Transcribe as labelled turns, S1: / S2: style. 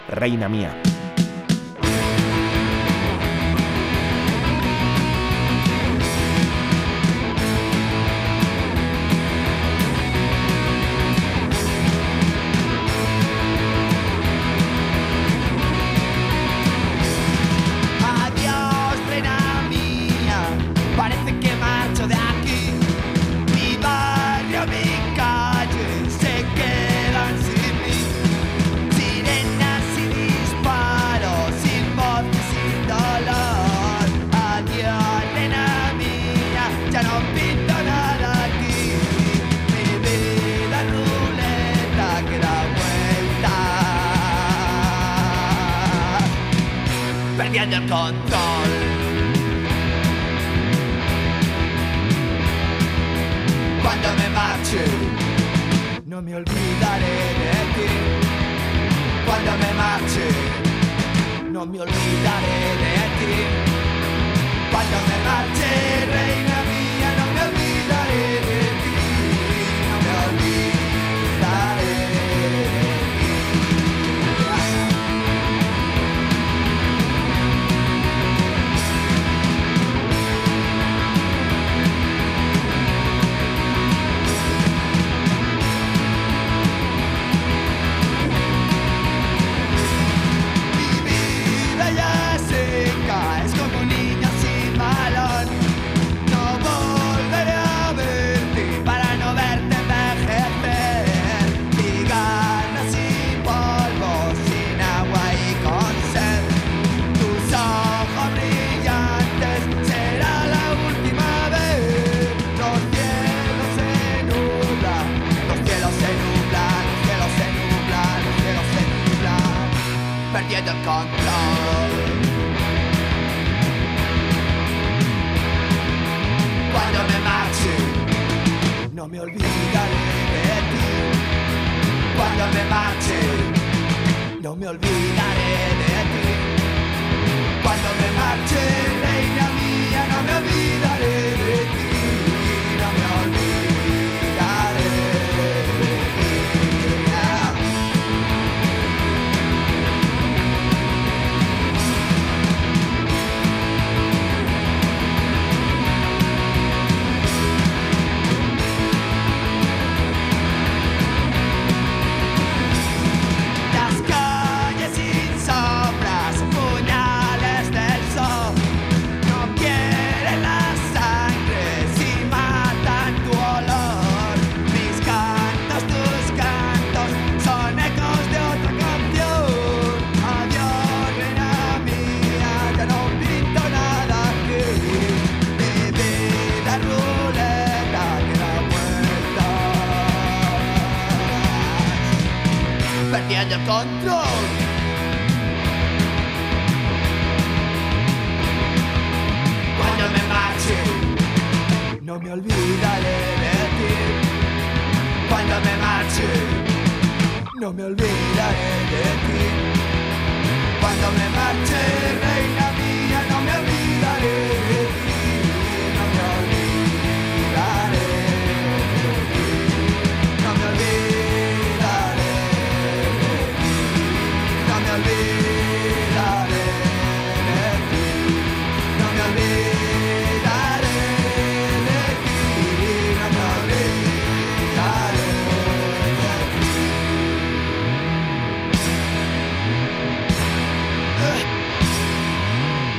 S1: Reina Mía.
S2: Perdiendo el control. Cuando me marche, no me olvidaré de ti. Cuando me marche, no me olvidaré de ti. Cuando me marche, reina mía, no me olvidaré de ti. No me olvidaré de ti. Es como un niño sin balón. No volveré a verte para no verte envejecer. Mi gana sin polvo, sin agua y con sed. Tus ojos brillantes será la última vez. Los cielos se nublan, los cielos se nublan, los cielos se nublan, los cielos se nublan, perdiendo el control. Cuando me marche, no me olvidaré de ti. Cuando me marche, no me olvidaré de ti. Cuando me marche, reina mía, no me olvidaré de ti. No me olvidaré de ti. Perdiendo el control. Cuando me marche, no me olvidaré de ti. Cuando me marche, no me olvidaré de ti. Cuando me marche, reina mía, no me olvidaré de ti. No me olvidaré de ti. No me olvidaré. No me olvidaré.